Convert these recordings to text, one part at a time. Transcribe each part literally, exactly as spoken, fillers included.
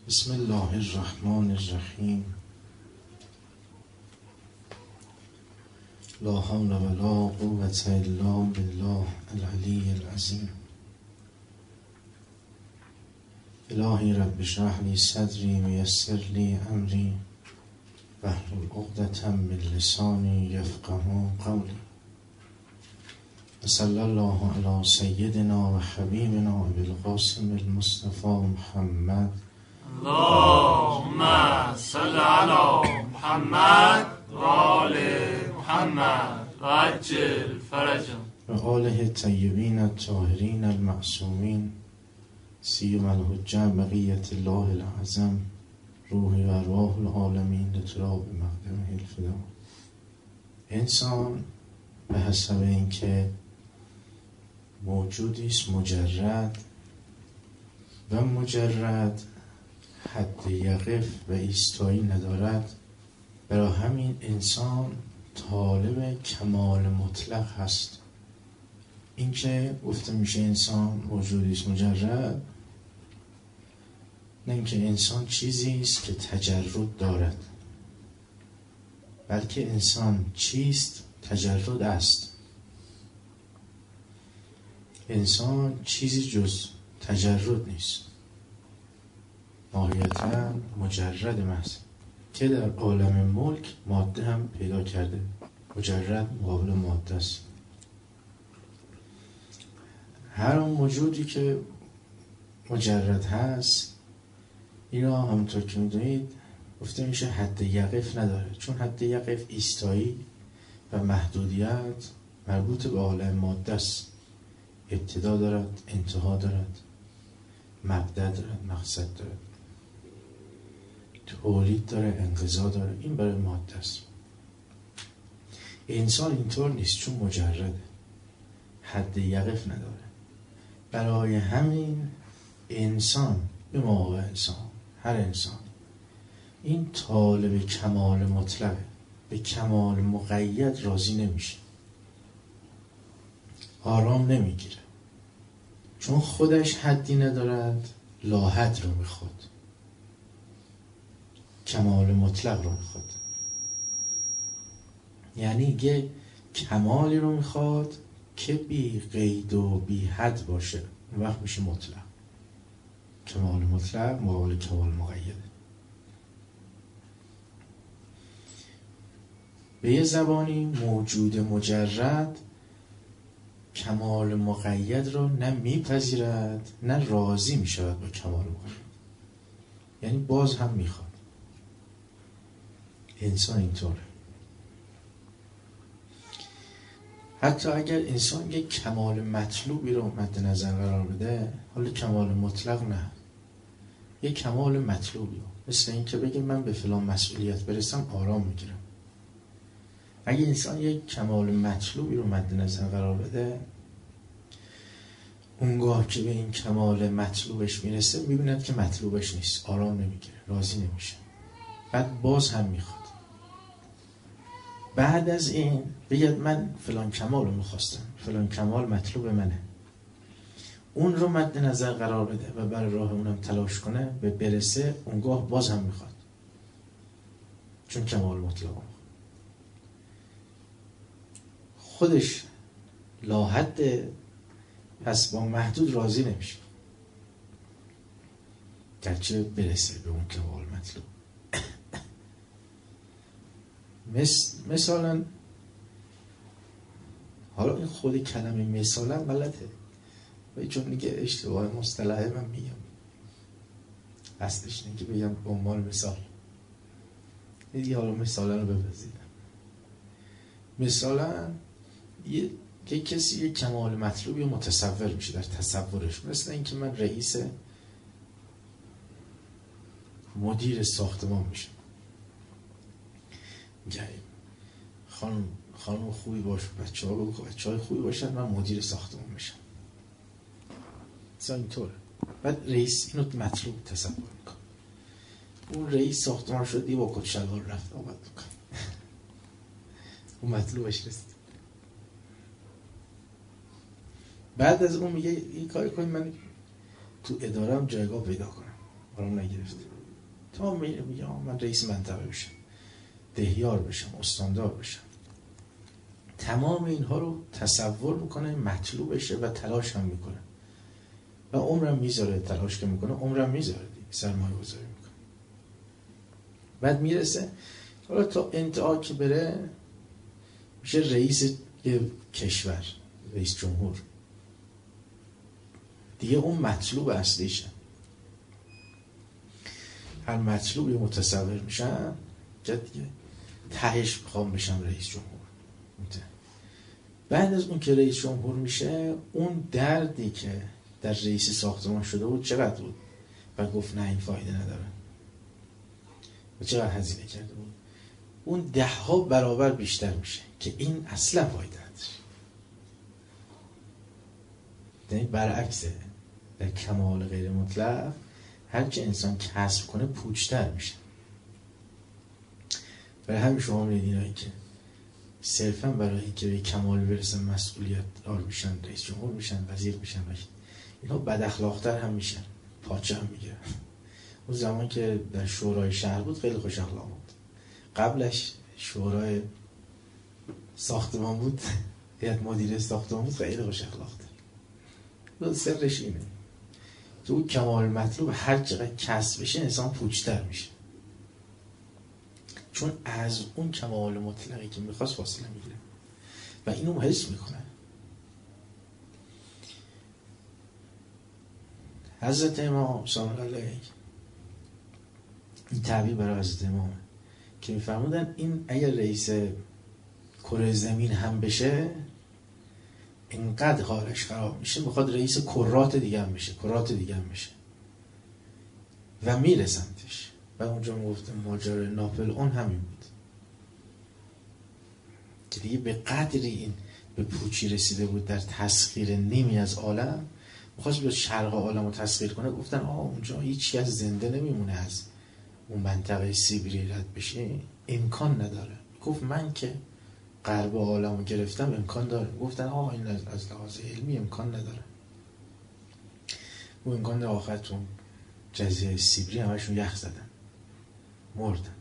بسم الله الرحمن الرحیم. لا حول ولا قوة الا بالله العلی العظیم. الهی رب اشرح لی صدری ویسر لی امری واحلل عقدة من لسانی یفقهوا قولی. وصلی الله علی سیدنا و حبیبنا ابی القاسم المصطفى محمد. اللهم صل على محمد و آل محمد و عجل فرجهم و آله الطیبین الطاهرین المعصومین سیما الحجة بقیة الله الأعظم روحی و ارواح العالمین لتراب مقدمه الفدا. انسان به حسب اینکه موجودی است مجرد و مجرد حد یقف و ایستایی ندارد، برای همین انسان طالب کمال مطلق هست. این که گفته میشه انسان موجودی است مجرد، نه اینکه انسان چیزی است که تجرد دارد، بلکه انسان چیست؟ تجرد است. انسان چیزی جز تجرد نیست، ماهیتا مجرد محض که در عالم ملک ماده هم پیدا کرده. مجرد مقابل ماده است. هر اون موجودی که مجرد هست، اینا همونطور که میدونید گفته میشه حد یقف نداره، چون حد یقف ایستایی و محدودیت مربوط به عالم ماده است. ابتدا دارد، انتها دارد، مبدأ دارد، مقصد دارد، تولید داره، انقضا داره. این برای ماده است. انسان اینطور نیست، چون مجرده، حد یقف نداره. برای همین انسان به موقع انسان، هر انسان، این طالب کمال مطلقه، به کمال مقید راضی نمیشه، آرام نمیگیره، چون خودش حدی ندارد، لاحد رو میخواد، کمال مطلق رو میخواد. یعنی یه کمالی رو میخواد که بی قید و بی حد باشه، اون وقت میشه مطلق. کمال مطلق مقابل کمال مقیده. به یه زبانی موجود مجرد کمال مقید را نه میپذیرد نه راضی میشود با کمال مقید، یعنی باز هم میخواد. انسان اینطوره. حتی اگر انسان یک کمال مطلوبی رو مد نظر قرار بده، حالا کمال مطلق نه، یک کمال مطلوبی رو، مثل این که بگه من به فلان مسئولیت برسم آرام میگیرم. اگه انسان یک کمال مطلوبی رو مد نظر قرار بده، اونگاه که به این کمال مطلوبش میرسه میبیند که مطلوبش نیست، آرام نمیگیره، راضی نمیشه، بعد باز هم میخواد. بعد از این بگید من فلان کمال رو میخواستم، فلان کمال مطلوب منه، اون رو مد نظر قرار بده و برای راه اونم تلاش کنه به برسه، اونگاه باز هم میخواد، چون کمال مطلق خودش لاحد، پس با محدود راضی نمیشه، گرچه برسه به اون کمال مطلوب. مثل مثلا حالا این خود کلمه مثلا غلطه، چون دیگه اشتباه مصطلحه من میگم، اصلش اینه که بگم به عنوان مثال. دیگه حالا مثالا رو بپذیرم. مثلا یه که کسی یک کمال مطلوبی متصور میشه در تصورش، مثل اینکه من رئیس مدیر ساختمان میشم، میگه خانم خانم خوبی باش، بچه ها بگو بچه های خوبی باشن، من مدیر ساختمان میشم. مثلا اینطوره. بعد رئیس اینو مطلوب تصور میکنه، اون رئیس ساختمان شد، یه با کت شلوار رفت آمد میکنه، اون مطلوبش رسید. بعد از اون میگه این کاری کنید من تو ادارم جایگاه پیدا کنم، آرام نگرفته تا میره میگه من رئیس منطقه بشم، دهیار بشم، استاندار بشم. تمام اینها رو تصور میکنه مطلوبشه و تلاش هم میکنه و عمرم میذاره. تلاش که میکنه عمرم میذاره، سرمایه گذاری میکنه. بعد میرسه حالا تا انتها که بره میشه رئیس یه کشور، رئیس جمهور. دیگه اون مطلوب اصلیشه. هر مطلوبی متصور میشن که دیگه تهش بخوام بشم رئیس جمهور. بعد از اون که رئیس جمهور میشه، اون دردی که در رئیس ساختمان شده بود چقدر بود؟ و گفت نه این فایده نداره و چقدر هزینه کرده بود؟ اون ده ها برابر بیشتر میشه که این اصلا فایده نداره. یعنی برعکسه، در کمال غیر مطلق هر که انسان کسب کنه پوچتر میشه. برای همین شما میدید اینایی که صرفا برای اینکه به کمال برسن مسئولیت دار میشن، رئیس جمهور میشن، وزیر میشن، اینا بد اخلاق‌تر هم میشن، پاچه هم میگیرن. اون زمان که در شورای شهر بود خیلی خوش اخلاق بود. قبلش شورای ساختمان بود، هیئت مدیره ساختمان بود، خیلی خوش اخلاق بود. سرش اینه که اون کمال مطلوب هر چقدر کسب بشه انسان پوچتر میشه، چون از اون کمال مطلقی که میخواست فاصله میگیره و اینو حس میکنه. حضرت امام سلام علیه این تعبیر برای حضرت امامه که میفرمودن این اگر رئیس کره زمین هم بشه اینقدر حالش خراب میشه، میخواد رئیس کرات دیگه هم بشه، کرات دیگه هم بشه و میرسندش. و اونجا میگفتم ماجرای ناپل اون همین بود که دیگه به قدری این به پوچی رسیده بود در تسخیر نیمی از عالم، میخواست به شرق عالم رو تسخیر کنه. گفتن آه اونجا هیچ کس زنده نمیمونه از اون منطقه سیبری رد بشه، امکان نداره. گفت من که غرب عالم رو گرفتم امکان داره. گفتن آه این از لحاظ علمی امکان نداره. اون امکان داره آخر تو جزیره سیبری همشون یخ زدن، مردن.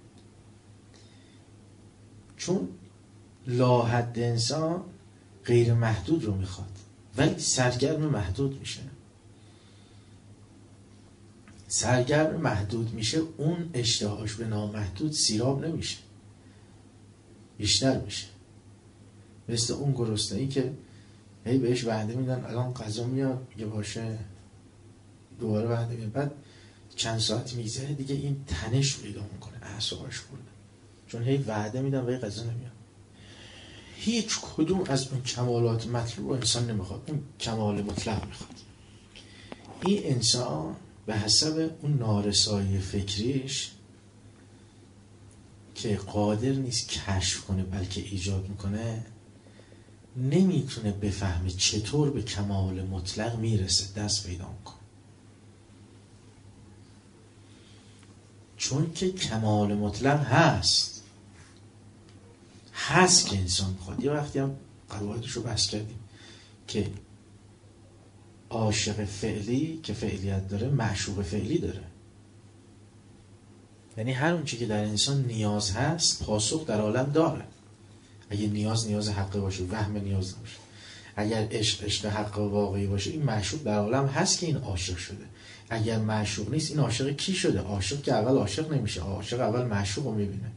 چون لاحد انسان غیر محدود رو میخواد ولی سرگرم محدود میشه. سرگرم محدود میشه، اون اشتهاش به نامحدود سیراب نمیشه، بیشتر میشه. مثل اون گرسنه‌ای که هی بهش وعده میدن الان غذا میاد یه باشه، دوباره وعده میاد، بعد چند ساعت میگذره دیگه این تنش پیدا میکنه، اعصابش خورده، چون هی وعده میدن ولی غذا نمیاد. هیچ کدوم از اون کمالات مطلوب انسان نمیخواد، اون کمال مطلق میخواد. این انسان به حسب اون نارسایی فکریش که قادر نیست کشف کنه بلکه ایجاد میکنه، نمیتونه بفهمه چطور به کمال مطلق میرسه، دست پیدا میکنه. چون که کمال مطلق هست هست که انسان میخواد. یه وقتی هم قواعدش رو بحث کردیم که عاشق فعلی که فعلیت داره معشوق فعلی داره. یعنی هر اون چی که در انسان نیاز هست پاسخ در عالم داره. اگه نیاز نیاز حقی باشه، وهم نیاز نباشه، اگر عشق عشق حق واقعی باشه، این معشوق در عالم هست که این عاشق شده. اگر معشوق نیست این عاشق کی شده؟ عاشق که اول عاشق نمیشه، عاشق اول معشوق رو میبینه.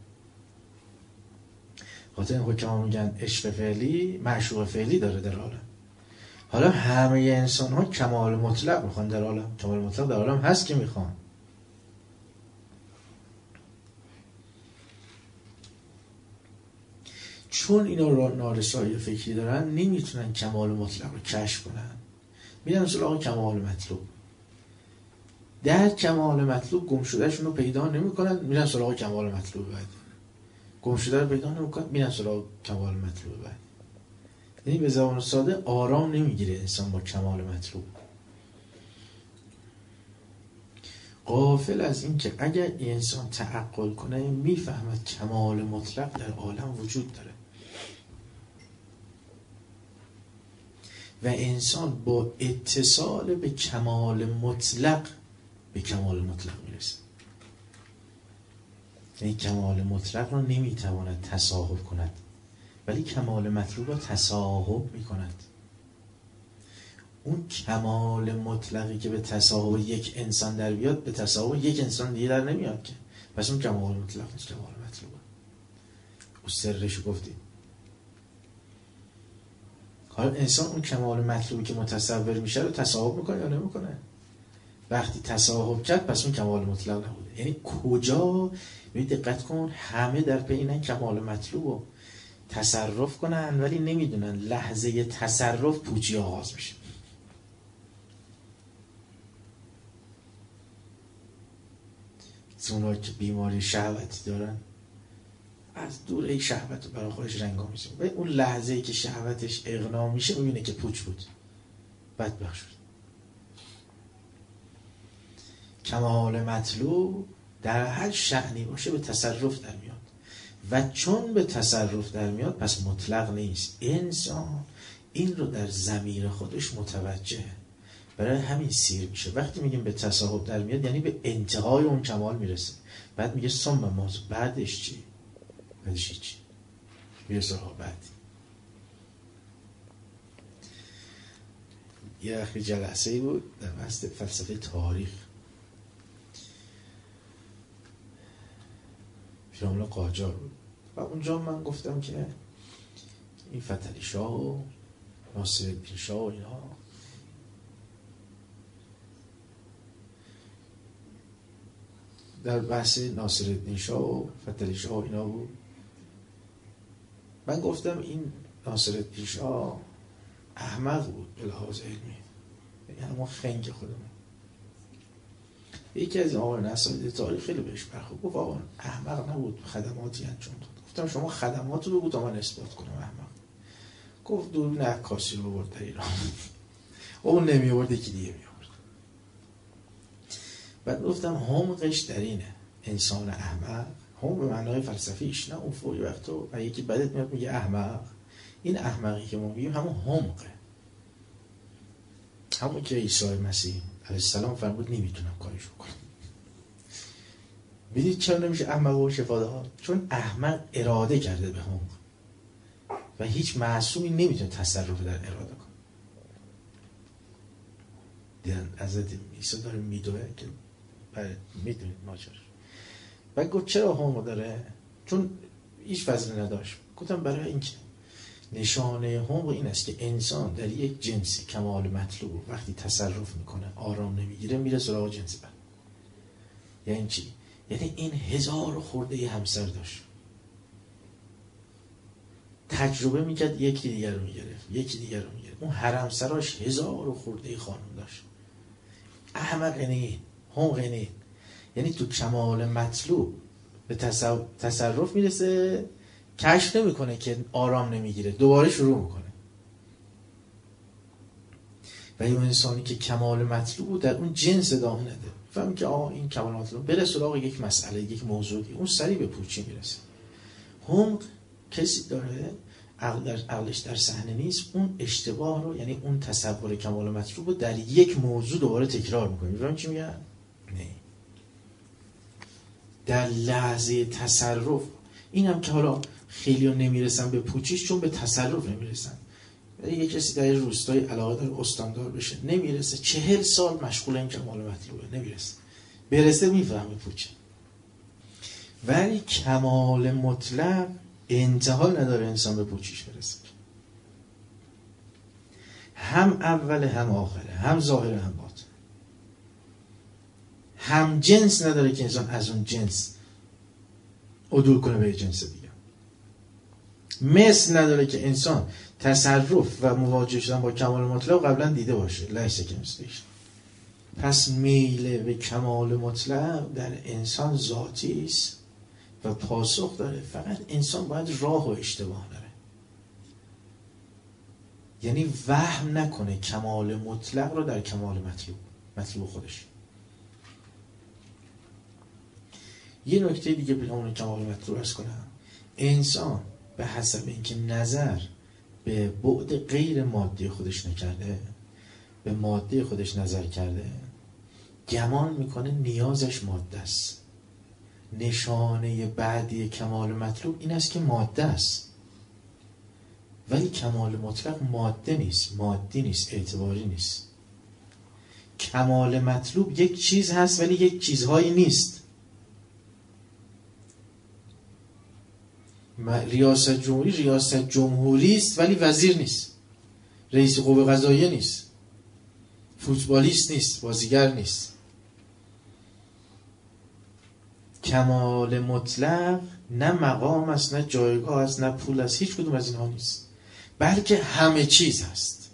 خاطر این حکما میگن عشق فعلی معشوق فعلی داره در عالم. حالا همه انسان ها کمال مطلق میخوان در عالم، کمال مطلق در عالم هست که میخوان. چون اینا را نارسایی فکری دارن نمیتونن کمال مطلق رو کشف کنن، میرن سراغ کمال مطلوب. در کمال مطلوب گم شدهشون رو پیدا نمیکنن، میرن سراغ کمال مطلوب بعد. گم شده رو پیدا نمیکنن، میرن سراغ کمال مطلوب بعد. یعنی به زبان ساده آرام نمیگیره انسان با کمال مطلوب. غافل از این که اگر انسان تعقل کنه میفهمد کمال مطلق در عالم وجود داره و انسان با اتصال به کمال مطلق به کمال مطلق میرسه. این کمال مطلق رو نمیتواند تصاحب کند، ولی کمال مطلوب رو تصاحب میکند. اون کمال مطلقی که به تصاحب یک انسان در بیاد، به تصاحب یک انسان دیگه در نمیاد که. پس اون کمال مطلق نیست، کمال مطلوبه. اون سرش گفتیم. حالا انسان اون کمال مطلوبی که متصور میشه رو تصاحب میکنه یا نمیکنه؟ وقتی تصاحب کرد پس اون کمال مطلق نبوده. یعنی کجا، ببین دقت کن، همه در پی اینن کمال مطلوب رو تصرف کنن، ولی نمیدونن لحظه تصرف پوچی آغاز میشه. اونایی که بیماری شهوتی دارن از دور ای شهوت رو برای خودش رنگا میزن، و اون لحظه ای که شهوتش اغنا میشه میبینه که پوچ بود، بدبخت شد. کمال مطلوب در هر شأنی باشه به تصرف در میاد، و چون به تصرف در میاد پس مطلق نیست. انسان این رو در ضمیر خودش متوجهه، برای همین سیر میشه. وقتی میگیم به تصاحب در میاد یعنی به انتهای اون کمال میرسه. بعد میگه ثم ماذا، بعدش چی؟ بعدش چی؟ میرسه ها بعد. یه اخی جلسه‌ای بود در بحث فلسفه تاریخ، پیرامون قاجار بود، و اونجا من گفتم که این فتحعلی شاه و ناصرالدین شاه و اینا در بحث ناصرالدین شاه و فتحعلی شاه و اینا بود. من گفتم این ناصرالدین شاه احمق بود به لحاظ علمی، یعنی همون خنگ خودمون. یکی از این آقای نصرالدین تاریخ خیلی بهش برخورد، گفت آقا احمق نبود، خدماتی انجام داد. گفتم شما خدمات رو بگو تا من اثبات کنم احمق. گفت دوربین عکاسی رو برد در ایران. اون نمی آورد یکی دیگه می آورد. بعد گفتم حمقش در اینه، انسان احمق، هم به معنای فلسفیش، نه اون فوری وقتو و یکی بدت میاد میگه احمق. این احمقی که ما میگیم همون حمقه، همون که عیسی مسیح علیه السلام فرمود نمیتونم کارشو کنم. میدید چرا نمیشه احمق و شفا داد؟ چون احمق اراده کرده به حمق، و هیچ معصومی نمیتونه تصرف در اراده کنه. دیدن حضرت عیسی داره میدوه که بله میدونید ماجرا. و گفت چرا حمق داره؟ چون هیچ فضلی نداشت. گفتم برای اینکه نشانه حمق این است که انسان در یک جنسی کمال مطلوب وقتی تصرف میکنه آرام نمیگیره، میره سراغ جنس بعد. یعنی چی؟ یعنی این هزار خورده همسر داشت، تجربه میکرد یکی دیگر رو میگرفت، یکی دیگر رو میگرفت، اون هر همسراش هزار خورده خانم داشت. احمق اینه، حمق اینه. یعنی تو کمال مطلوب به تصرف میرسه، کشف نمیکنه که آرام نمیگیره، دوباره شروع میکنه. و اون انسانی که کمال مطلوب در اون جنس ادامه نده، فهمی که آه این کمال مطلوب، بره سراغ یک مسئله، یک موضوعی، اون سریع به پوچی میرسه. حمق کسی داره عقل در عقلش در صحنه نیست، اون اشتباه رو، یعنی اون تصور کمال مطلوب رو در یک موضوع دوباره تکرار میکنه. میفهمی چی میگم؟ نه. در لحظه تصرف، این هم که حالا خیلی ها نمیرسن به پوچیش چون به تصرف نمیرسن. یه کسی در روستای علاقه داره استاندار بشه، نمیرسه، چهل سال مشغول این کمال مطلوبه، نمیرسه. برسه میفهمه پوچه. ولی کمال مطلق انتها نداره انسان به پوچیش برسه. هم اول هم آخره، هم ظاهر هم باطن. هم جنس نداره که انسان از اون جنس عدول کنه به جنس دیگه. مثل نداره که انسان تصرف و مواجه شدن با کمال مطلق قبلا دیده باشه. لیس کمثلیه. پس میل به کمال مطلق در انسان ذاتی است و پاسخ داره. فقط انسان باید راه و اشتباه داره، یعنی وهم نکنه کمال مطلق رو در کمال مطلوب مطلوب خودش. یه نکته دیگه پیرامون کمال مطلوب عرض کنم. انسان به حسب اینکه نظر به بعد غیر مادی خودش نکرده، به ماده خودش نظر کرده، گمان میکنه نیازش ماده است. نشانه بعدی کمال مطلوب این است که ماده است، ولی کمال مطلق ماده نیست، مادی نیست، اعتباری نیست. کمال مطلوب یک چیز هست ولی یک چیزهایی نیست. ریاست جمهوری ریاست جمهوری است ولی وزیر نیست، رئیس قوه قضاییه نیست، فوتبالیست نیست، بازیگر نیست. کمال مطلق نه مقام است، نه جایگاه است، نه پول است، هیچ کدوم از اینها نیست، بلکه همه چیز هست.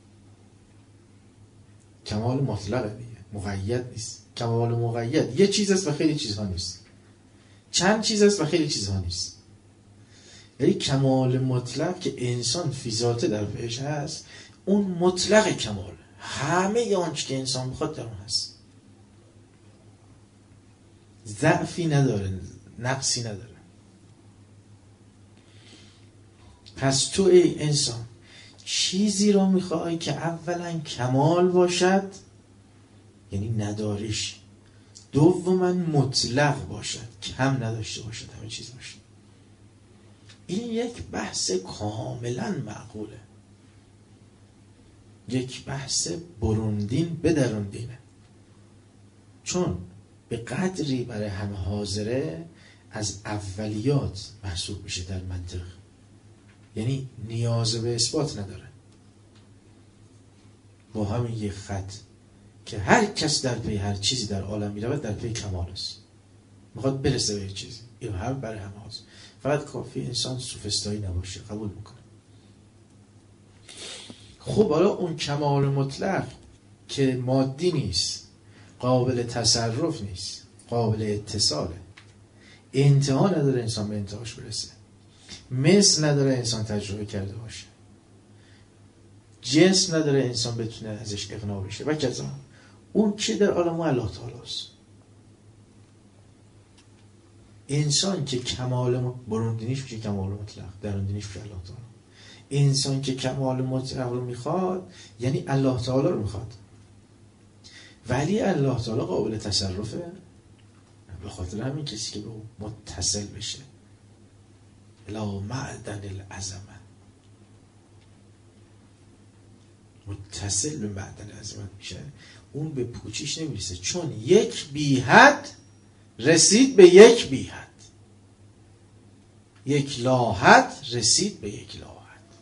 کمال مطلق دیگه، مقید نیست. کمال مقید یه چیز است و خیلی چیزها نیست، چند چیز است و خیلی چیزها نیست. یعنی کمال مطلق که انسان فی ذاته در پیش هست، اون مطلق کمال، همه آنچه که انسان بخواد در اون هست، ضعفی نداره، نقصی نداره. پس تو ای انسان چیزی رو میخوای که اولا کمال باشد، یعنی نداریش، دوما مطلق باشد، کم نداشته باشد، همه چیز باشد. این یک بحث کاملا معقوله، یک بحث بروندین به دروندینه، چون به قدری برای همه حاضره از اولیات محسوب میشه در منطق، یعنی نیاز به اثبات نداره. با همین یک خط که هر کس در پی هر چیزی در عالم میرود در پی کمال است، میخواد برسه به یک چیزی، این هم برای همه هاست. فقط کافی انسان سوفسطایی نباشه، قبول میکنه. خب حالا اون کمال مطلق که مادی نیست، قابل تصرف نیست، قابل اتصاله، انتها نداره انسان به انتهاش برسه، مثل نداره انسان تجربه کرده باشه، جنس نداره انسان بتونه ازش اقناع بشه و کذا. اون که در عالم الله تعالی است. انسان که کمال بروندینیش میشه کمال مطلق، دروندینیش میشه الله تعالی. انسان که کمال مطلق رو میخواد یعنی الله تعالی رو میخواد، ولی الله تعالی قابل تصرفه. به خاطر همین کسی که به او متصل بشه، الا معدن العظمه، متصل به معدن عظمت میشه، اون به پوچیش نمیرسه، چون یک بی حد رسید به یک بی حد، یک لاحد رسید به یک لاحد.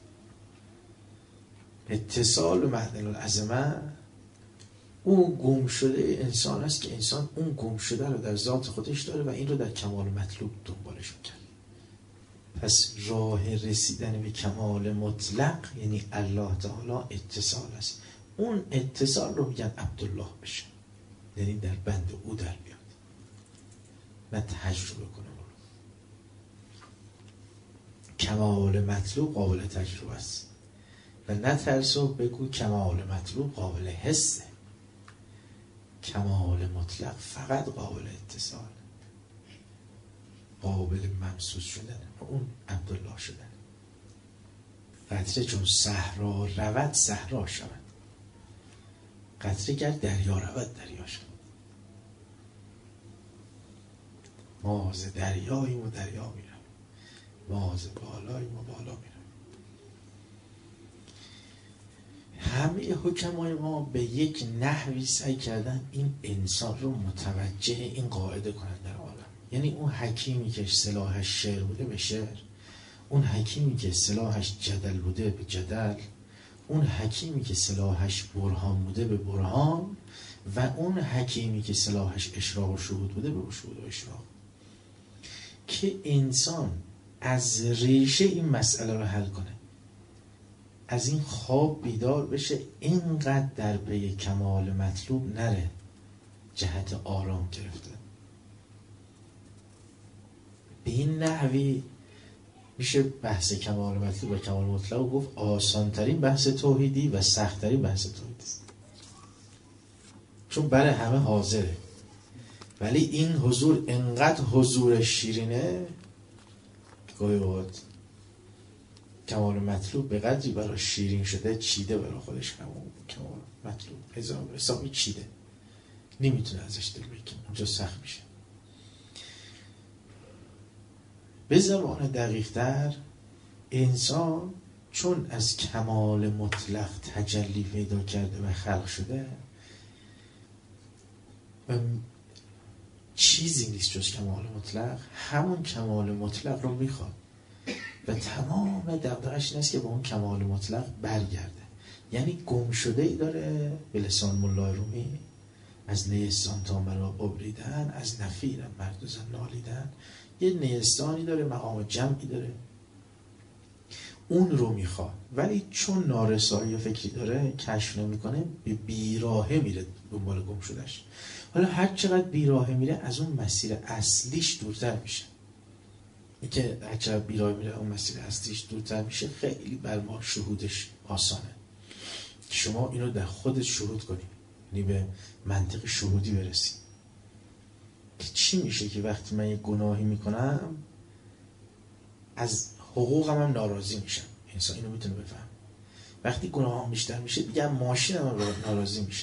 اتصال به معدن العظمه اون گم شده انسان است که انسان اون گم شده رو در ذات خودش داره و این رو در کمال مطلوب دنبالش میکنه. پس راه رسیدن به کمال مطلق یعنی الله تعالی اتصال است. اون اتصال رو میگن عبدالله بشه، یعنی در بند او در بیاد، نه تجربه کنه. کمال مطلوب قابل تجربه است و نه ترسو بگو کمال مطلوب قابل حسه. کمال مطلق فقط قابل اتصال، قابل ممسوس شدن، اون عبدالله شدن. قطره چون صحرا رود صحرا شود، قطره گر دریا رود دریا شود. ما ز دریاییم و دریا میرم، ما ز بالاییم و بالا میرم. همه حکمای ما به یک نحوی سعی کردن این انسان رو متوجه این قاعده کنن در عالم. یعنی اون حکیمی که سلاحش شعر بوده به شعر، اون حکیمی که سلاحش جدل بوده به جدل، اون حکیمی که سلاحش برهان بوده به برهان، و اون حکیمی که سلاحش اشراق و شهود بوده به شهود و اشراق. که انسان از ریشه این مسئله رو حل کنه، از این خواب بیدار بشه، اینقدر در پی کمال مطلوب نره، جهت آرام گرفته. به این نحوی میشه بحث کمال مطلوب و کمال مطلق گفت آسانترین بحث توحیدی و سختترین بحث توحیدی است، چون برای همه حاضره. ولی این حضور انقدر حضور شیرینه گاهی اوقات کمال مطلوب به قدری برای شیرین شده چیده برای خودش. کمال مطلوب حسابی چیده، نمیتونه ازش دل بکنه، اونجا سخت میشه. به زبان دقیق تر، انسان چون از کمال مطلق تجلی پیدا کرده و خلق شده و چیزی نیست جز کمال مطلق، همون کمال مطلق رو میخواد و تمام دغدغه‌اش این است که به اون کمال مطلق برگرده. یعنی گم شده ای داره، به لسان ملا رومی، از نیستان تا مرا ببریدن، از نفیرم مرد و زن نالیدن. یه نیستانی داره، مقام جمعی داره، اون رو میخواد، ولی چون نارسایی فکری داره کشف نمیکنه، به بیراهه میره دنبال گم شدهش. حالا هر چقدر بیراهه میره از اون مسیر اصلیش دورتر میشه. این که هر چقدر بیراهه میره اون مسیر اصلیش دورتر میشه، خیلی بر ما شهودش آسانه. شما اینو در خودت شهود کنی، یعنی به منطق شهودی برسی که چی میشه که وقتی من یه گناهی میکنم از حقوقم هم ناراضی میشم. انسان اینو میتونه بفهم. وقتی گناهام بیشتر میشه دیگه ماشینم هم ناراضی میشم.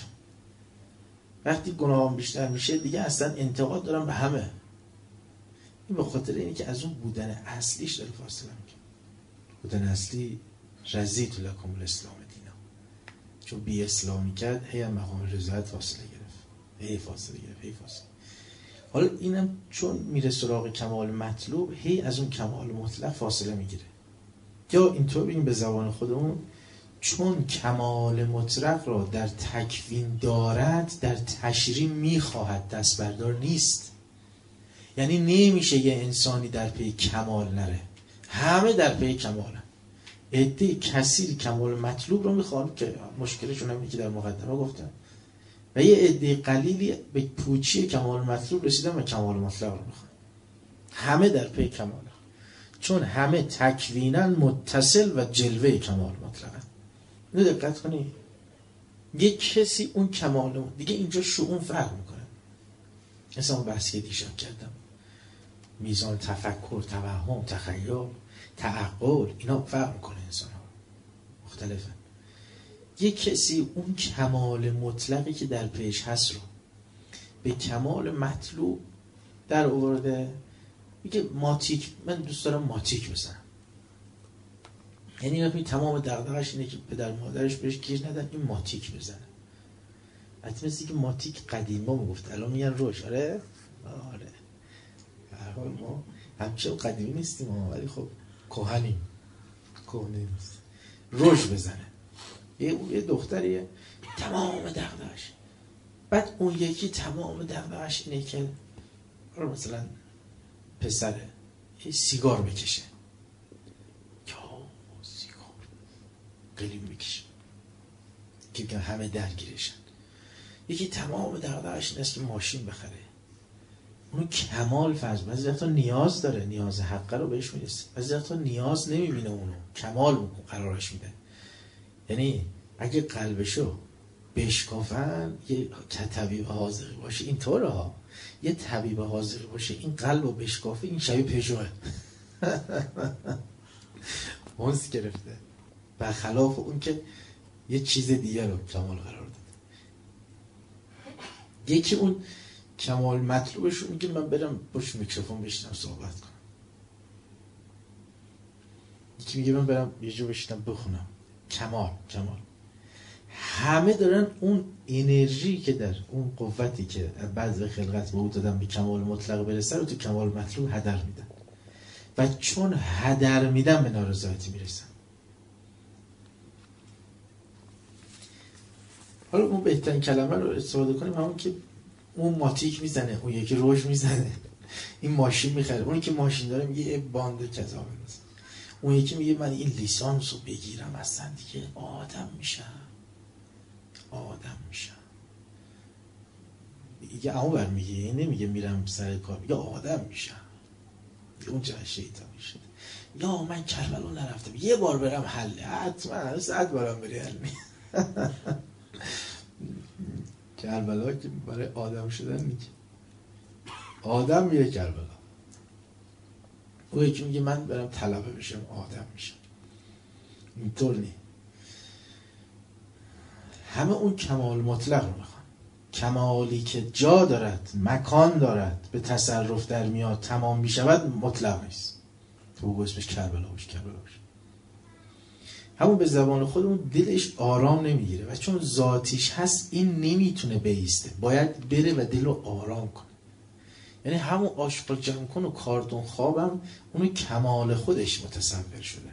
وقتی گناهام بیشتر میشه دیگه اصلا انتقاد دارم به همه. این به خاطر اینه که از اون بودن اصلیش داره فاصله میکنه. بودن اصلی رضیت لکم الاسلام دینا، چون بی اسلامی کرد هی هم مقام رضایت فاصله گرفت، هی فاصله گرفت، هی فاصله. حالا اینم چون میره سراغ کمال مطلوب، هی از اون کمال مطلق فاصله میگیره. یا اینطور بگیم به زبان خودمون، چون کمال مطلق را در تکوین دارد، در تشریع میخواهد دست بردار نیست. یعنی نمیشه یه انسانی در پی کمال نره، همه در پی کمالن. عده کثیر کمال مطلوب رو میخوان که مشکلشون همینه که در مقدمه گفتم، و یه عده قلیلی به پوچی کمال مطلوب رسیدن و کمال مطلق رو میخوان. همه در پی کمال، چون همه تکوینا متصل و جلوه کمال مطلقه. اینو دقت کنی، یه کسی اون کمال دیگه اینجا شؤون فرق میکنه. مثلا اون بحثی که دیشب کردم، میزان تفکر، توهم، تخیل، تعقل، اینا فرق میکنه. انسان ها مختلفه. یه کسی اون کمال مطلقی که در پیش هست رو به کمال مطلوب در آورده، میگه ماتیک، من دوست دارم ماتیک بزنم. یعنی این تمام دغدغه‌اش اینه که پدر مادرش بهش گیر ندن این ماتیک بزنه. حتی مثل که ماتیک قدیما میگفت، الان میگن روش. آره آره هر حال ما همچنان قدیمی نیستیم، ولی خب کهنیم، کهنه نیست. روش بزنه. یه یه دختریه تمام دغدغه‌اش، بعد اون یکی تمام دغدغه‌اش اینه که مثلا پسره یه سیگار بکشه، یا سیگار قلیون بکشه که همه درگیرشن. یکی تمام دغدغه‌اش اینه که ماشین بخره. اون کمال فرض، بعضی وقتا نیاز داره، نیاز حقه رو بهش میرسه، بعضی وقتا نیاز نمیبینه، اونو کمال قرارش میده. یعنی اگه قلبشو بشکافن، یه طبیب حاضری باشه، اینطوره ها، یه طبیب حاضری باشه این قلبو بشکافه، این شبیه پژوه مونس گرفته، برخلاف اون که یه چیز دیگه رو کمال قرار داده. یکی اون کمال مطلوبش رو میگه من برم پشت میکروفون بشینم صحبت کنم، یکی میگه من برم یه جو بشینم بخونم. کمال کمال همه دارن اون انرژی که در اون قوتی که بعض خلقت به او دادن به کمال مطلق برسه رو تو کمال مطلوب هدر میدن، و چون هدر میدن به نارضایتی میرسن. حالا اون بهترین کلمه رو استفاده کنیم، همون که اون ماتیک میزنه، اون یکی روش میزنه، این ماشین میخره، اون که ماشین داره میگه یه باند کذا بندازم، اون یکی میگه من این لیسانس رو بگیرم اصلا دیگه آدم میشم، آدم میشم. دیگه اون بر میگه، نمیگه میرم سر کار، میگه آدم میشم. اون جای شیطانی شده. یا من کربلا نرفتم، یه بار برم حله، حتما صد بارم بری حل می کربلا که برای آدم شدن میگه آدم میره کربلا. اون یکی میگه من برم طلبه بشم آدم میشم. اینطور نی. همه اون کمال مطلق رو میخوان، کمالی که جا دارد، مکان دارد، به تصرف در میاد، تمام می شود، مطلق نیست. تو اسمش کربلا باشه، کربلا باشه. همون به زبان خودمون دلش آرام نمیگیره و چون ذاتیش هست این نمیتونه بیسته، باید بره و دل رو آرام کنه. یعنی همون آشغال جمع کن و کارتون خوابم اونو کمال خودش متصور شده.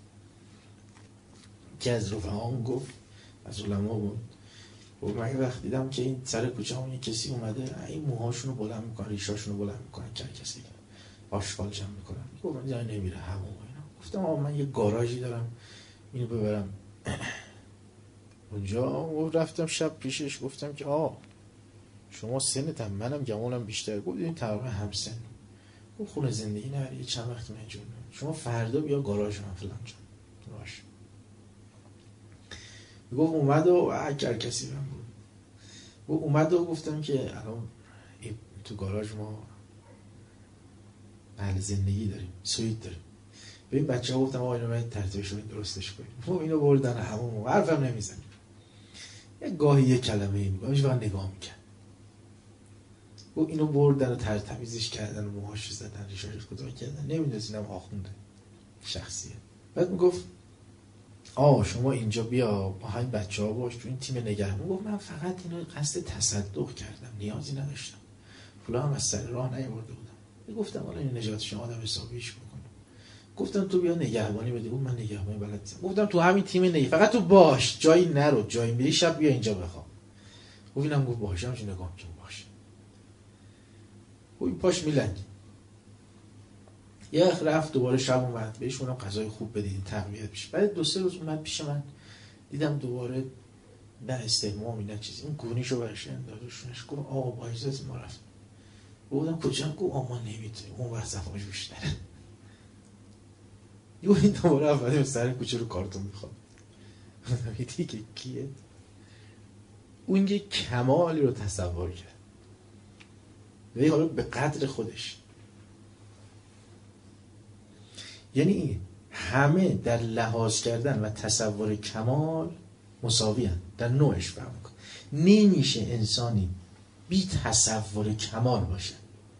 که از رفقام گفت، از علما بود، و من یه وقت دیدم که این سر کوچه همون یه کسی اومده این موهاشونو بلند میکنن، ریشاشونو بلند میکنن، که کسی آشغال جمع میکنن. گفت من جای نمیره همون اینا. گفتم آقا من یه گاراژی دارم اینو ببرم اونجا. و رفتم شب پیشش گفتم که آه شما سنتم، منم گمانم بیشتر. گفت این تقریبا همسن. گفت خونه زندگی نبری، یه چند وقت من اینجا، شما فردا بیا گاراژ من فلان جا باش. گفت اومد و اگر کسی من بود. گفت اومد و گفتم که الان تو گاراژ ما محل زندگی داریم، سویت داریم. به این بچه ها گفتم آقا اینو باید ترتیبش رو درستش کنیم. خب اینو بردن همون حرفم نمیزنیم. یه گاهی یه کلمه ای میگم، هیچ وقت نگاه میکرد. و اینو بردن و ترتمیزش کردن و موهاش زدن، ریشاش کوتاه کردن، نمیدونست اینم آخونده شخصیه. بعد میگفت آه شما اینجا بیا با همین بچه ها باش تو این تیم نگهبان. گفت من فقط اینو قصد تصدق کردم، نیازی نداشتم، پولا هم از سر راه نیاورده بودم. گفتم حالا این نجات شما آدم حسابیش بکنم. گفتم تو بیا نگهبانی بده. اون من نگهبانی بلد نیستم. گفتم تو همین تیم نگه، فقط تو باش، جایی نرو، جایی میری شب بیا اینجا بخواب. گفت اینم گفت باشه، همش نگاه میکنم باشه. این پاش میلنگ. یه وقت رفت دوباره شب اومد، بهش اونم غذای خوب بدید تقویت بشه. بعد دو سه روز اومد پیش من، دیدم دوباره نه استحمام نه چیزی، این گونیشو برشن دادوشونش. گفت آقا با اجازه ما رفت. گفتم کجا؟ گفت آقا ما نمیتونیم، اون وقت صفاش بیشتره. یه این دوباره افتادیم سر کوچه رو کارتون میخواد. میدی که کیه؟ اون یه کمالی رو تصور کرد ولی حالا به قدر خودش. یعنی همه در لحاظ کردن و تصور کمال مساوی هستند در نوعش. فهم کن نمیشه انسانی بی تصور کمال باشه،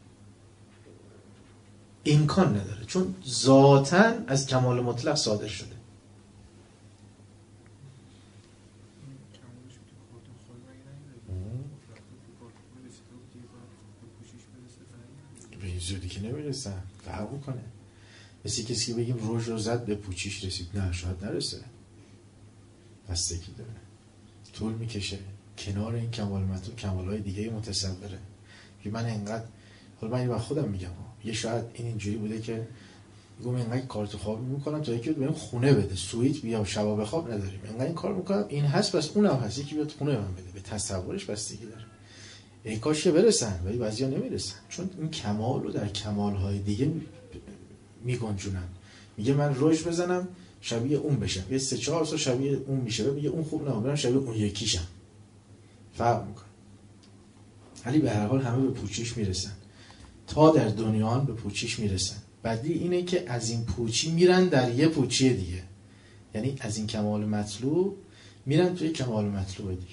امکان نداره، چون ذاتاً از کمال مطلق صادر شده. به این زودی که نمیرسن، فرق میکنه. مثل کسی که بگیم روش رو زد به پوچیش رسید، نه شاید نرسه، بستگی داره، طول میکشه. کنار این کمال مطلوب کمالهای دیگه متصوره که من انقدر، حالا من این وقت خودم میگم یه شاید این اینجوری بوده که میگم اینقدر کارت خواب میکنم تا یکی بیاد بهم خونه بده، سویت بیام شبا بخواب نداریم، اینقدر این کار میکنم این هست بس اونم هست، یکی بیاد خونه من بده. به تصورش بستگی داره. این کاش که برسن ولی بعضیا نمیرسن، چون این کمال رو در کمالهای دیگه میگنجونن. میگه من روش بزنم شبیه اون بشم، یه سه چهار سال شبیه اون میشه، میگه اون خوب نه برم شبیه اون یکیشم. فرق میکنه. ولی به هر حال همه به پوچیش میرسن، تا در دنیا به پوچیش میرسن. بعدی اینه که از این پوچی میرن در یه پوچی دیگه، یعنی از این کمال مطلوب میرن توی کمال مطلوب دیگه.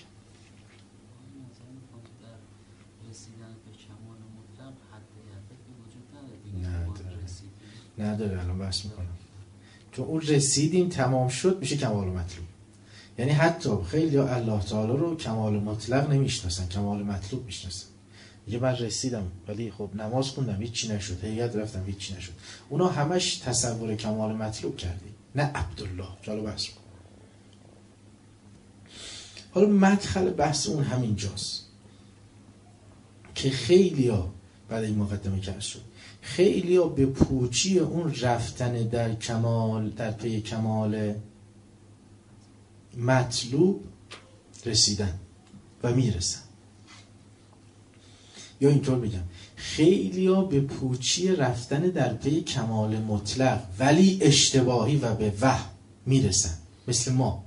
نداره. الان بحث میکنم تو اون رسیدیم تمام شد میشه کمال مطلوب. یعنی حتی خیلی ها الله تعالی رو کمال مطلق نمیشناسن، کمال مطلوب میشناسن. میگه من رسیدم ولی خب نماز خوندم هیچی نشد، هیئت رفتم هیچی نشد. اونا همش تصور کمال مطلوب کردی، نه عبدالله. حالا بحث کن. حالا مدخل بحث اون همین جاست که خیلی ها بعد این مقدمه که شد خیلی ها به پوچی اون رفتن در کمال، در پی کمال مطلوب رسیدن و میرسن. یا اینطور بگم خیلی ها به پوچی رفتن در پی کمال مطلق ولی اشتباهی و به وهم میرسن، مثل ما.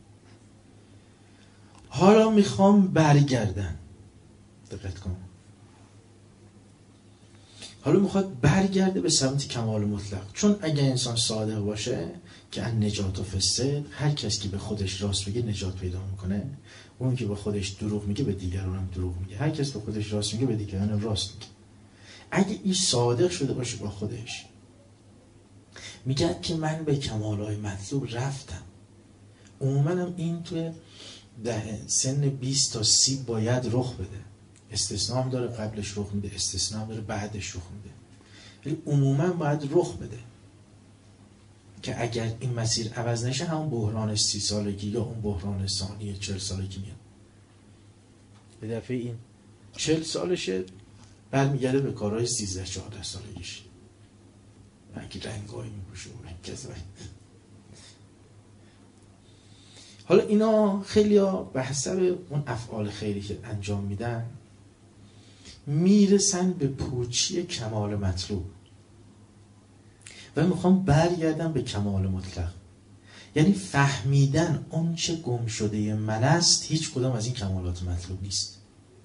حالا میخوام برگردن. دقت کن. حالا میخواد برگرده به سمت کمال مطلق. چون اگه انسان صادق باشه که ان نجات و فسد، هر کس که به خودش راست بگه نجات پیدا میکنه، اون که به خودش دروغ میگه به دیگران هم دروغ میگه. هر کس به خودش راست میگه به دیگران هم راست میگه. اگه این صادق شده باشه با خودش، میگه که من به کمالهای مطلوب رفتم. عموما هم این توی ده سن بیست تا سی باید رخ بده. استثناء هم داره قبلش رخ میده، استثناء هم داره بعدش رخ میده، ولی عموما باید رخ بده که اگر این مسیر عوض نشه همون بحران سی سالگی یا اون بحران ثانی چهل سالگی میاد. به دفعه این چهل سالشه برمیگرده به کارهای سیزده چهارده سالگیش، اگه رنگایی میپوشه و رنگ کذایی. حالا اینا خیلی ها به حسب اون افعال خیری که انجام میدن میرسن به پوچی کمال مطلوب و میخوام برگردم به کمال مطلق. یعنی فهمیدن اون چه گم شده من است هیچ کدام از این کمالات مطلوب نیست.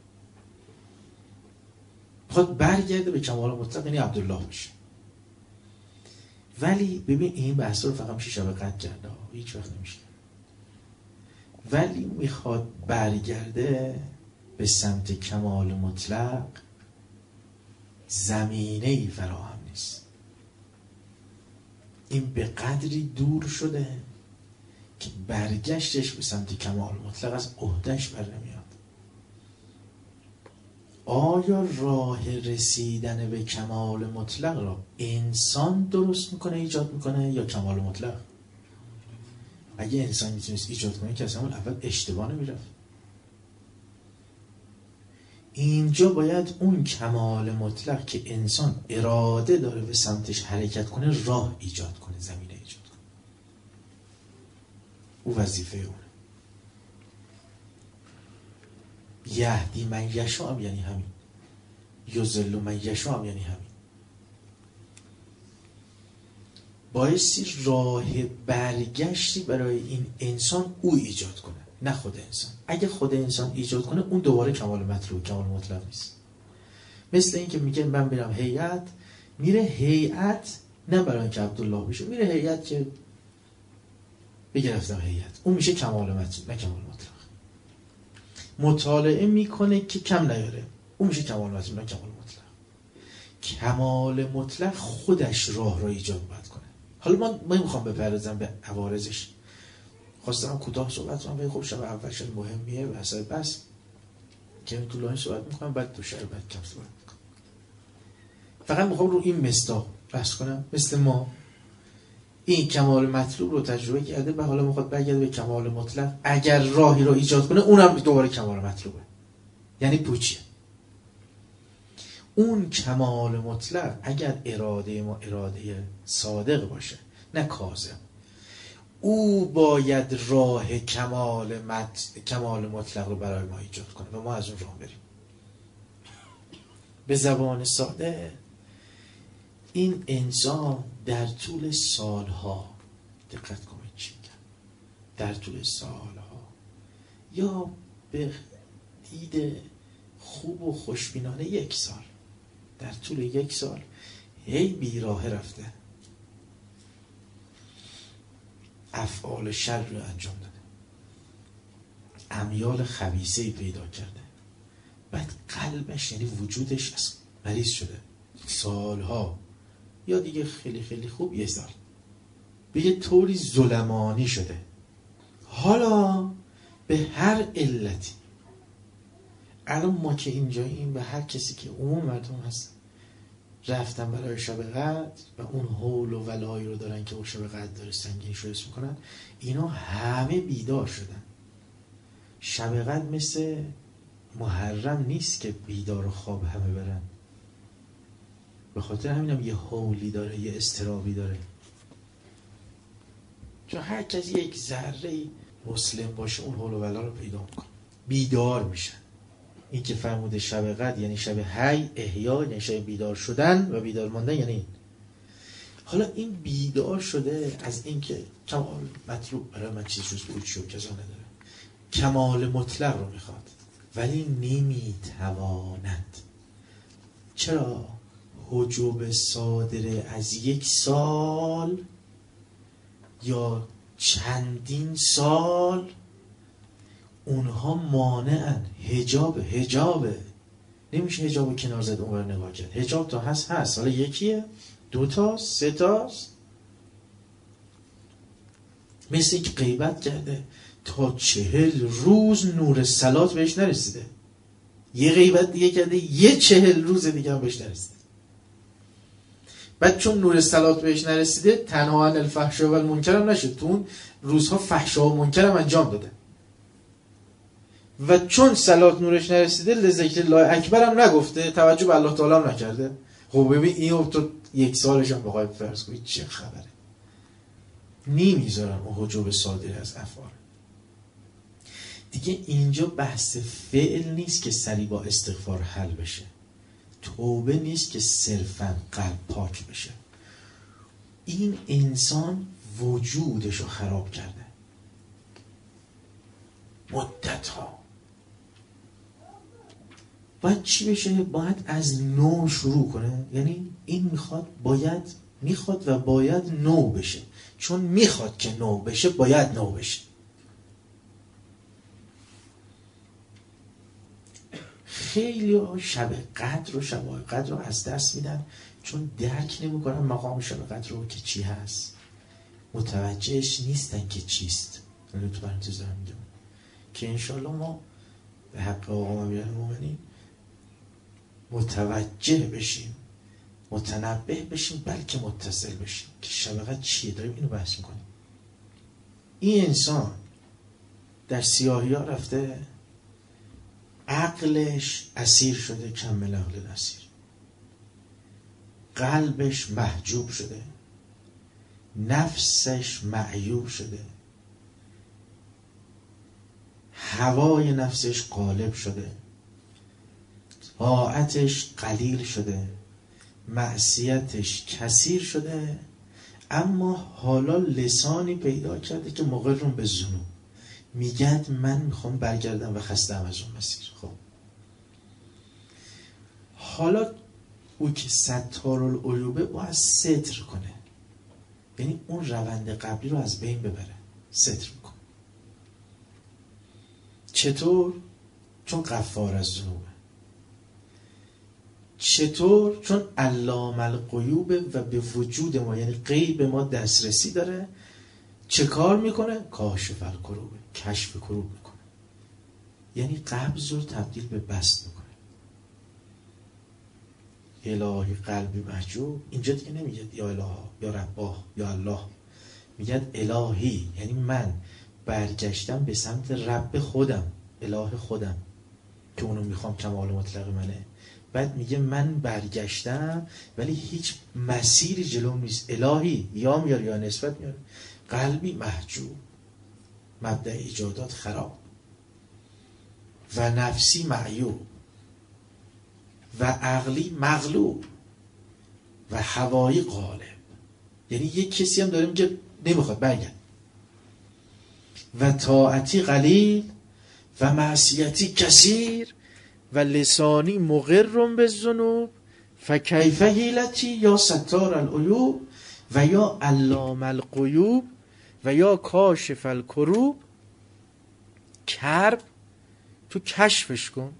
میخواد برگرده به کمال مطلق، یعنی عبدالله بشه. ولی ببین این بحث رو فقط میشه شب قدر کرده، هیچ وقت نمیشه. ولی میخواد برگرده به سمت کمال مطلق، زمینه‌ای فراهم نیست. این به قدری دور شده که برگشتش به سمت کمال مطلق از عهده‌اش بر نمیاد. آیا راه رسیدن به کمال مطلق را انسان درست میکنه، ایجاد میکنه، یا کمال مطلق؟ اگه انسان میتونست ایجاد کنه که اصلا اول اشتباه نمیرفت. اینجا باید اون کمال مطلق که انسان اراده داره به سمتش حرکت کنه راه ایجاد کنه، زمینه ایجاد کنه. او وظیفه اونه. یهدی من یشاء یعنی همین، یضل من یشاء یعنی همین. بایستی راه برگشتی برای این انسان او ایجاد کنه، نه خود انسان. اگه خود انسان ایجاد کنه اون دوباره کمال مطلوب، کمال مطلق نیست. مثل این که میگه من میرم هیئت، میره هیئت نه برای اینکه عبدالله بشه، میره هیئت که بگرفتم هیئت، اون میشه کمال مطلوب نه کمال مطلق. مطالعه میکنه که کم نیاره، اون میشه کمال مطلوب نه کمال مطلق. کمال مطلق خودش راه را ایجاد باید کنه. حالا من من میخوام بپردازم به عوارضش. خواستم کوتاه صحبت کنم، ولی خب شب اول شب مهمیه و اصلا بس که این طولانی صحبت میکنم، بعد دو شب بعد کم صحبت میکنم. فقط میخوام رو این مصداق بحث کنم. مثل ما این کمال مطلوب رو تجربه کرده و حالا میخواد برگرده به کمال مطلق. اگر راهی رو ایجاد کنه اونم دوباره کمال مطلوبه، یعنی پوچیه. اون کمال مطلق اگر اراده ما اراده صادق باشه نه کاذب، او باید راه کمال مط... کمال مطلق رو برای ما ایجاد کنه و ما از اون راه بریم. به زبان ساده این انسان در طول سالها، دقت کنید چی میگم، در طول سالها یا به دید خوب و خوشبینانه یک سال، در طول یک سال هی بیراه رفته، افعال شر رو انجام داده، امیال خبیثه‌ای پیدا کرده، بعد قلبش یعنی وجودش از مریض شده سالها، یا دیگه خیلی خیلی خوب یه سال، به یه طوری ظلمانی شده. حالا به هر علتی، الان ما که اینجاییم، به هر کسی که عموم مردم هست رفتن برای شب قدر و اون حول و ولایی رو دارن که اون شب قدر داره سنگینی شو حس میکنن، اینا همه بیدار شدن. شب قدر مثل محرم نیست که بیدار و خواب همه برن. به خاطر همینم یه حولی داره، یه اضطرابی داره، چون هر کسی یک ذره مسلم باشه اون حول و ولا رو پیدا میکنه، بیدار میشن. این که فرموده شب قدر یعنی شب حی، احیا یعنی شب بیدار شدن و بیدار ماندن یعنی این. حالا این بیدار شده از این که کمال مطلوب برای من چیز جز پوچی و کذا نداره، کمال مطلق رو میخواد ولی نمیتواند. چرا؟ حجوب صادره از یک سال یا چندین سال اونها مانعن. حجاب حجابه، نمیشه حجاب کنار زد اونور نگاه کرد. حجاب تا هست هست، حالا یکیه، دو تا، سه تاست. مثل اینکه غیبت کرده تا چهل روز نور صلات بهش نرسیده، یه غیبت دیگه کرده یه چهل روز دیگه هم بهش نرسیده. بعد چون نور صلات بهش نرسیده تنها عن الفحشاء و المنکر هم نشد، تو اون روزها فحشا و منکر هم انجام داده. و چون صلات نورش نرسیده لذکر الله اکبر هم نگفته، توجه به الله تعالی هم نکرده. خب ببین اینو تو یک سالش هم بخوای فرض کنی چه خبره؟ نمیذارن اون حجوب صادره از افعال. دیگه اینجا بحث فعل نیست که سریع با استغفار حل بشه، توبه نیست که صرفاً قلب پاک بشه. این انسان وجودش رو خراب کرده مدت ها. باید چی بشه؟ باید از نو شروع کنه. یعنی این میخواد باید میخواد و باید نو بشه. چون میخواد که نو بشه باید نو بشه. خیلی شب قدر و شب قدر رو از دست میدن چون درک نمیکنن مقام شب قدر رو که چی هست، متوجهش نیستن که چیست. حالا تو پرانتز دارم میگم که انشالله ما به حق آقا امیرالمومنین متوجه بشیم، متنبه بشیم، بلکه متصل بشیم که شب قدر چیه. داریم اینو بحث میکنیم. این انسان در سیاهی ها رفته، عقلش اسیر شده، کم عقل اسیر، قلبش محجوب شده، نفسش معیوب شده، هوای نفسش غالب شده، طاعتش قلیل شده، معصیتش کثیر شده. اما حالا لسانی پیدا کرده که مقرم به ذنوب، میگد من میخوام برگردم و خستم از اون مسیر. خب حالا او که ستار العیوبه باید ستر کنه، یعنی اون روند قبلی رو از بین ببره، ستر میکنه. چطور؟ چون غفار از ذنوبه. چطور؟ چون علام الغیوبه و به وجود ما، یعنی غیب ما دسترسی داره. چه کار میکنه؟ کاشف الکروبه، کشف کروب میکنه. یعنی قبض رو تبدیل به بسط میکنه. الهی قلبی محجوب، اینجا دیگه نمیگه یا اله یا رباه یا الله، میگه الهی، یعنی من برگشتم به سمت رب خودم، اله خودم که اونو میخوام، کمال مطلق منه. بعد میگه من برگشتم ولی هیچ مسیری جلوم نیست. الهی یا میاره یا نسبت میاره. قلبی محجوب، مبدأ ایجادات خراب، و نفسی معیوب، و عقلی مغلوب، و هوایی غالب. یعنی یک کسی هم داره میگه نمیخواد برگرد. و طاعتی قلیل و معصیتی کثیر و لسانی مقرم بالذنوب فکیف حیلتی یا ستار العیوب و یا علام الغیوب و یا کاشف الکروب. کرب تو کشفش کن،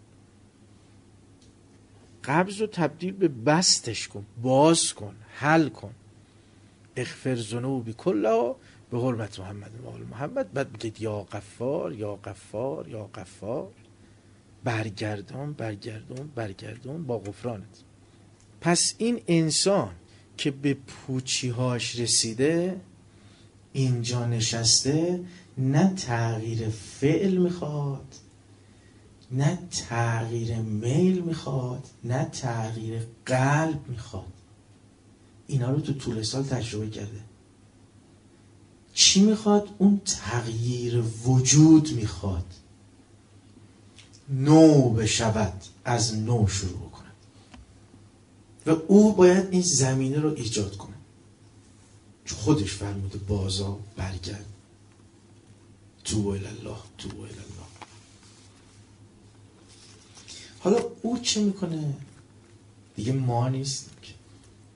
قبض رو تبدیل به بستش کن، باز کن، حل کن. اغفر ذنوبی کلها به حرمت محمد و آل محمد. بعد بگید یا غفار یا غفار یا غفار، برگردون برگردون برگردون با غفرانت. پس این انسان که به پوچیهاش رسیده، اینجا نشسته، نه تغییر فعل میخواد، نه تغییر میل میخواد، نه تغییر قلب میخواد. اینا رو تو طول سال تجربه کرده. چی میخواد؟ اون تغییر وجود میخواد، نو بشود، از نو شروع کنه. و او باید این زمینه رو ایجاد کنه، چون خودش فرموده بازا برگرد، توبوا الی الله، توبوا الی الله. حالا او چه میکنه؟ دیگه ما نیست،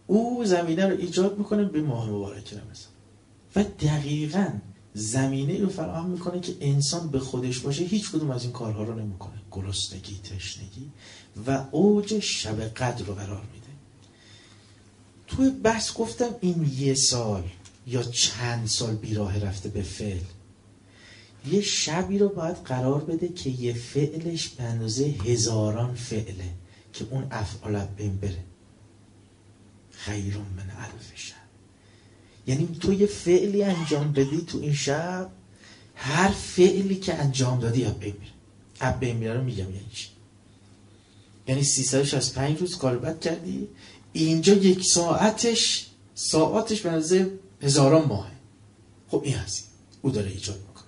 او زمینه رو ایجاد میکنه به ماه مبارک رمضان و دقیقاً زمینه رو فراهم میکنه که انسان به خودش باشه هیچ کدوم از این کارها رو نمیکنه. گرسنگی، تشنگی و اوج شب قدر رو قرار میده. توی بحث گفتم این یه سال یا چند سال بیراه رفته به فعل، یه شبی رو باید قرار بده که یه فعلش به اندازه هزاران فعله که اون افعال بین بره. خیر من الف شب. یعنی تو یه فعلی انجام بدی تو این شب، هر فعلی که انجام دادی اب بین میره. اب بین میره رو میگم یعنی چی؟ یعنی سیصد و شصت و پنج روز کار بد کردی، اینجا یک ساعتش ساعتش به اندازه هزاران ماهه. خب این هستی او داره ایجاد میکنه.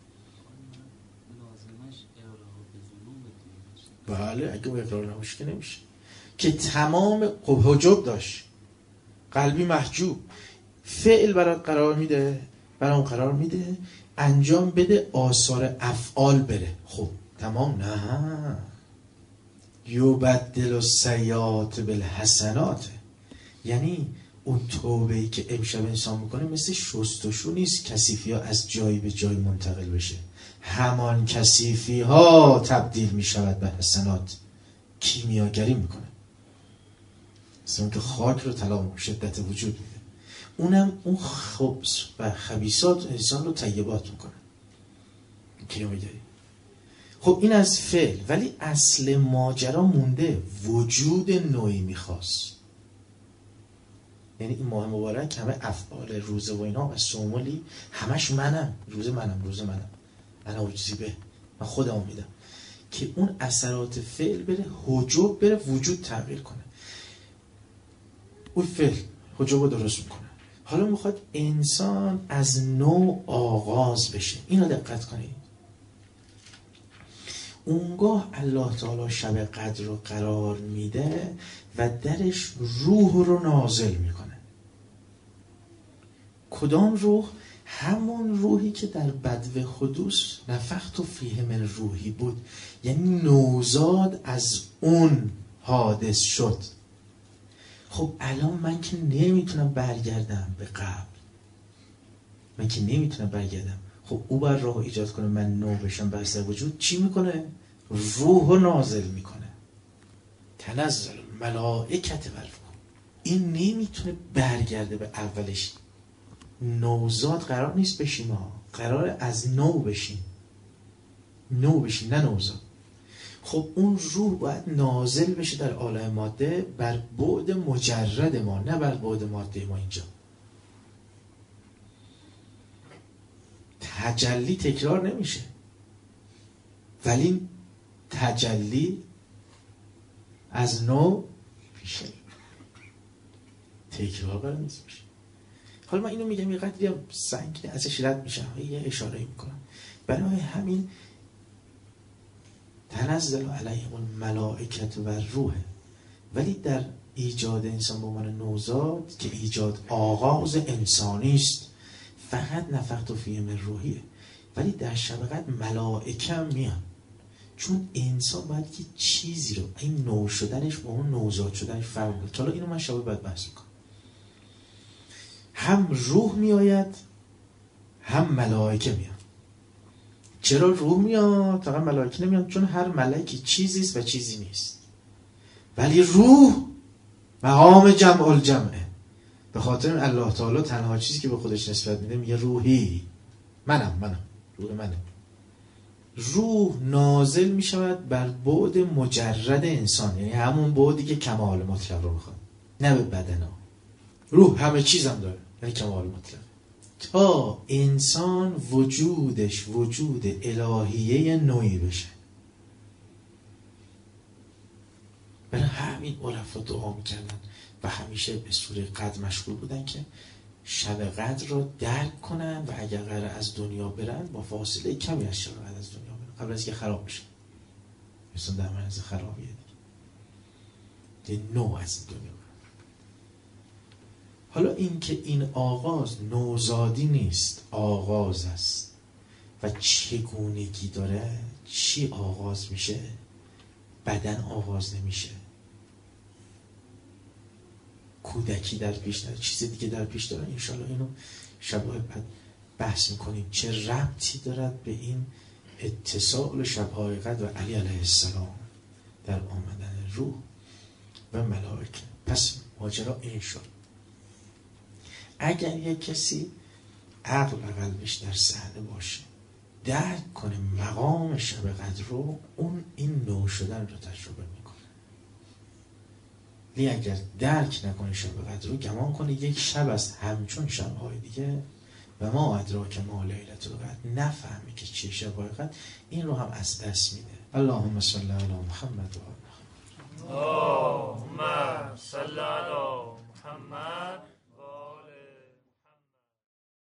بله اگه اون اقرار نباشه که نمیشه که تمام خب حجب داشت، قلبی محجوب، فعل برات قرار میده، برام قرار میده انجام بده، آثار افعال بره. خب تمام نه، یبدل السیئات بالحسنات. یعنی اون توبه‌ای که امشب انسان میکنه مثل شستشو نیست کثیفی ها از جایی به جای منتقل بشه، همان کثیفی ها تبدیل میشود به حسنات، کیمیاگری میکنه. مثل که خاک رو طلا شدت وجود میده، اونم اون خبث و خبیثات انسان رو طیبات میکنه، کیمیاگری. خب این از فعل، ولی اصل ماجرا مونده، وجود نوعی میخواست. یعنی این ماه مبارک همه افعال روزه و اینا و سومولی همش منم، روزه منم، روزه منم، انا اجزی به، من خودم میدم که اون اثرات فعل بره، حجب بره، وجود تغییر کنه. اون فعل حجب رو درست میکنه. حالا میخواد انسان از نو آغاز بشه. اینو دقت کنید. اونگاه الله تعالی شب قدر رو قرار میده و درش روح رو نازل میکنه. کدام روح؟ همون روحی که در بدو حدوث نفخت فیه من روحی بود، یعنی نوزاد از اون حادث شد. خب الان من که نمیتونم برگردم به قبل، من که نمیتونم برگردم. خب او بر راه ایجاد کنه من نو بشم به اثر وجود. چی میکنه؟ روح رو نازل میکنه. تنزل ملائکت بر روح. این نمیتونه برگرده به اولش. نوزاد قرار نیست بشیم ها، قرار از نو بشیم، نو بشیم نه نوزاد. خب اون روح باید نازل بشه در عالم ماده بر بعد مجرد ما، نه بر بعد ماده ما. اینجا تجلی تکرار نمیشه، ولی تجلی از نو پیشه، تکرار قرار نیست میشه. حالا من اینو میگم یه قدری هم سنگینه ازش رد میشم، یه اشاره میکنم. برای همین تنزل علیهم الملائکة و روح، ولی در ایجاد انسان به عنوان نوزاد که ایجاد آغاز انسانی است، فقط نفخت فیه من روحیه، ولی در شب قدر ملائکه هم میان، چون انسان باید که چیزی رو این نو شدنش با اون نوزاد شدنش فرق کنه. حالا اینو من شب باید بحث کنم. هم روح میآید هم ملائکه میان. چرا روح میاد فقط ملائکه نمیان؟ چون هر ملکی چیزی است و چیزی نیست، ولی روح مقام جمع الجمعه. به خاطر الله تعالی تنها چیزی که به خودش نسبت میده میگه روحی، منم منم روح منه. روح نازل میشود بر بعد مجرد انسان، یعنی همون بعدی که کمال مطلق رو میخواد، نه به بدنا. روح همه چیزم داره، یعنی کمال مطلق. تا انسان وجودش وجود الهیه نوعی بشه. برای همین عرفا دعا میکردن و همیشه به سوره قدر مشغول بودن که شب قدر رو درک کنن و اگر قرار از دنیا برن با فاصله کمی از شب قدر از دنیا برن قبل از که خراب بشه. مثلا در مرز خرابیه دیگه، نو از دنیا برن. حالا این که این آغاز نوزادی نیست، آغاز است و چگونگی داره. چی آغاز میشه؟ بدن آغاز نمیشه. کودکی در پیش داره، چیز دیگه در پیش داره. انشالله اینو شب‌های بعد بحث میکنیم چه ربطی دارد به این اتصال شب‌های قدر و علی علیه السلام در آمدن روح و ملائکه. پس ماجرا این شد. اگر یک کسی عقل و قلبش در صحنه باشه، درک کنه مقام شب قدر رو، اون این نو شدن رو تجربه میکنه. لی اگر درک نکنه شب قدر رو، گمان کنه یک شب است همچون شب‌های دیگه و ما ادراک ما لیلة القدر، نفهمی که چیه شب‌های قدر، این رو هم از دست میده. اللهم صل علی محمد و آل محمد. اللهم صل علی